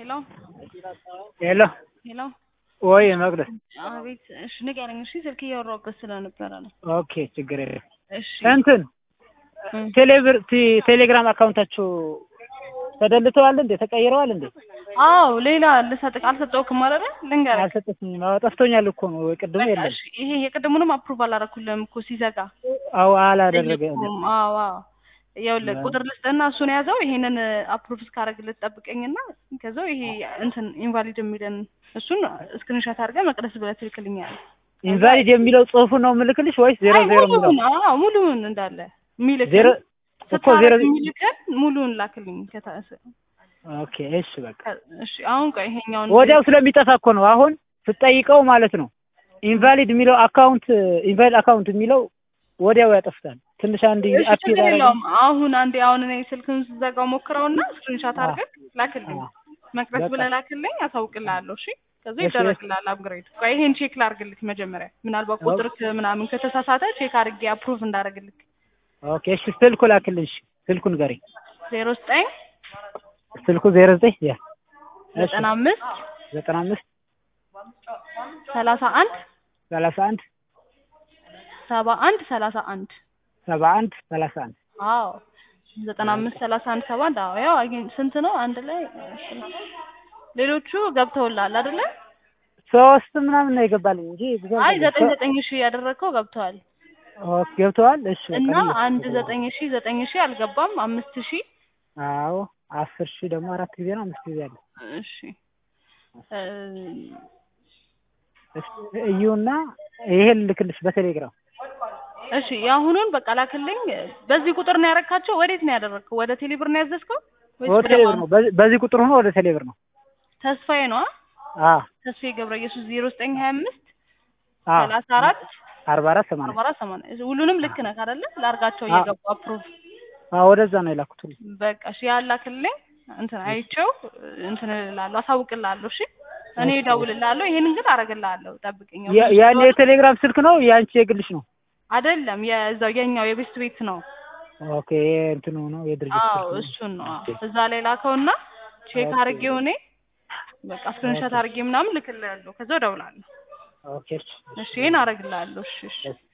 Hello? Hello. Hello? ወይ መቅደስ አቤት። እሺ ንገረኝ። እሺ ስልክ እያወራሁበት ስለነበረ ነው። ኦኬ ችግር የለም። እሺ እንትን ቴሌግራም አካውንታችሁ ተደልተዋል እንዴ? ተቀይረዋል እንዴ? አዎ ሌላ ልሰጥቅ አልሰጠውክም አይደል? ልንገርህ። አልሰጠኝም። አዎ ጠፍቶኛል እኮ ነው። ቅድሙ በቃ የለም። እሺ ይሄ የቅድሙንም አፕሩቭ አላደረኩልህም እኮ ሲዘጋ። አዎ አላደረገም። አዎ አዎ ይኸውልህ ቁጥር ልስጥህና እሱን ያዘው። ይሄንን አፕሩቭ እስካደርግልህ ጠብቀኝና ከዛው ይሄ እንትን ኢንቫሊድ የሚለን እሱን ስክሪንሾት አድርገህ መቅደስ ብለህ ትልክልኛለህ። ኢንቫሊድ የሚለው ጽሁፉ ነው ምልክልሽ ወይስ 00 የሚለው? አዎ ሙሉውን እንዳለ ሚልክ እኮ 0 ሚልክን ሙሉውን ላክልኝ ከታሰ ኦኬ እሺ በቃ እሺ አሁን ቆይ ይሄኛውን ወዲያው ስለሚጠፋ እኮ ነው። አሁን ስትጠይቀው ማለት ነው ኢንቫሊድ የሚለው ኢንቫሊድ አካውንት የሚለው ወዲያው ያጠፍታል። ትንሽ አንድ አክቲቭ አረጋም። አሁን እኔ ስልክን ስዘጋው ሞክረውና ስክሪንሾት አድርገህ ላክልኝ። መቅደስ ብለህ ላክልኝ አሳውቅልሃለሁ። እሺ ከዛ ይደረግልሃል አፕግሬድ። ቆይ ይሄን ቼክ ላድርግልህ መጀመሪያ ምናልባት ቁጥርክ ምናምን ከተሳሳተ ቼክ አድርጌ አፕሩቭ እንዳደርግልህ። ኦኬ እሺ ስልኩ ላክልኝ። እሺ ስልኩን ንገረኝ። 09 ስልኩ 09 ያ 95 31 71 71 31 አዎ 95 31 7 አዎ ያው ስንት ነው አንድ ላይ ሌሎቹ ገብተውልሃል አይደለ? 3 ምናምን ነው የገባልኝ እንጂ አይ 9 ያደረከው ገብተዋል። ኦኬ ገብተዋል። እሺ እና 9 አልገባም 5000 አዎ 10000 ደግሞ 4 ጊዜ ነው 5 ጊዜ አለ። እሺ እዩና ይሄን ልክልሽ በቴሌግራም። እሺ ያሁኑን በቃ ላክልኝ። በዚህ ቁጥር ነው ያረካቸው? ወዴት ነው ያደረከው? ወደ ቴሌብር ነው ያዘዝከው ወደ ቴሌብር ነው። በዚህ ቁጥር ሆኖ ወደ ቴሌብር ነው። ተስፋዬ ነው? ተስፋዬ ገብረ ኢየሱስ 0925 34 44 80 ሁሉንም ልክ ነህ አይደለ? ላርጋቸው እየገቡ አፕሩቭ ወደዛ ነው የላኩት። በቃ እሺ ያላክልኝ እንትን አይቼው እንትን እላለሁ አሳውቅልሃለሁ። እሺ እኔ እደውልልሃለሁ። ይሄንን ግን አደርግልሃለሁ ጠብቀኝ። ያኔ የቴሌግራም ስልክ ነው ያንቺ የግልሽ ነው? አይደለም የዛው የኛው የቤስት ቤት ነው። ኦኬ እንትኑ ነው የድርጅት ስልክ ነው። እሱን ነው እዛ ላይ ላከውና ቼክ አድርጌው እኔ በቃ ስክሪንሾት አድርጌ ምናምን ልክልሃለሁ። ከዛው እደውላለሁ። ኦኬ እሺ ይሄን አደርግልሃለሁ። እሺ